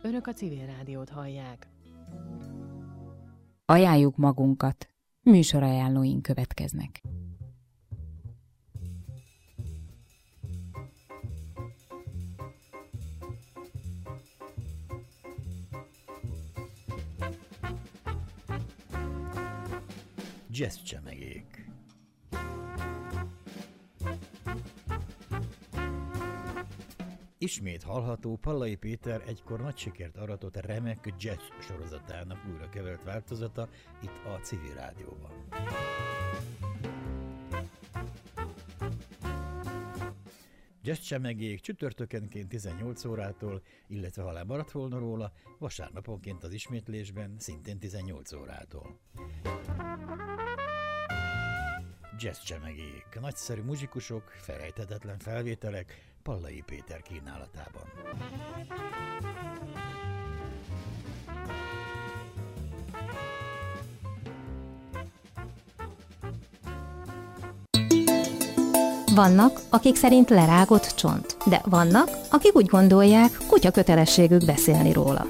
Önök a Civil Rádiót hallják. Ajánljuk magunkat. Műsorajánlóink következnek. Jazz csemegék. Ismét hallható Pallai Péter egykor nagy sikert aratott remek jazz sorozatának újra kevert változata itt a Civil Rádióban. Jazz csemegék csütörtökenként 18 órától, illetve ha lemaradt volna róla, vasárnaponként az ismétlésben szintén 18 órától. Jazz csemegék, nagyszerű muzsikusok, felejthetetlen felvételek Pallai Péter kínálatában. Vannak, akik szerint lerágott csont, de vannak, akik úgy gondolják, kutya kötelességük beszélni róla.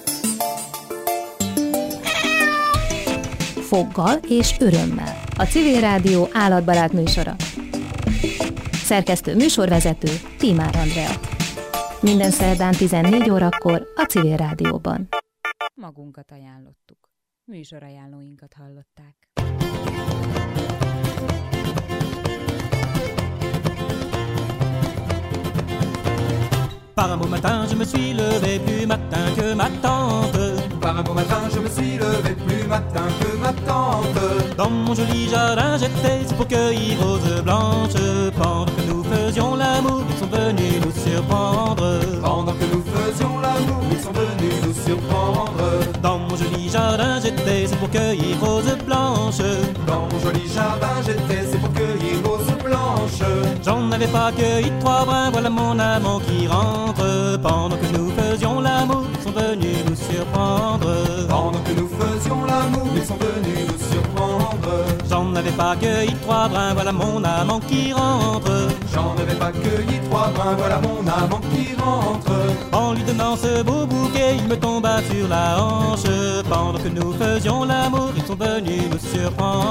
Foggal és örömmel. A Civil Rádió állatbarát műsora. Szerkesztő műsorvezető Tímár Andrea. Minden szerdán 14 órakor a Civil Rádióban. Magunkat ajánlottuk. Műsorajánlóinkat hallották. Par un beau matin, je me suis levé plus matin que ma tante. Par un beau matin, je me suis levé plus matin que ma tante. Dans mon joli jardin, j'étais pour cueillir roses blanches. Pendant que nous faisions l'amour, ils sont venus nous surprendre. Pendant que nous faisions l'amour, ils sont venus nous surprendre. Dans mon joli jardin, j'étais pour cueillir roses blanches. Dans mon joli jardin, j'étais pour cueillir roses blanches. J'en avais pas cueilli 3 brins, voilà mon amant qui rentre. Pendant que nous faisions l'amour, ils sont venus nous surprendre. Pendant que nous faisions l'amour, ils sont venus nous surprendre. J'en avais pas cueilli 3 brins, voilà mon amant qui rentre. J'en avais pas cueilli 3 brins, voilà mon amant qui rentre. En lui donnant ce beau bouquet, il me tomba sur la hanche. Pendant que nous faisions l'amour, ils sont venus nous surprendre.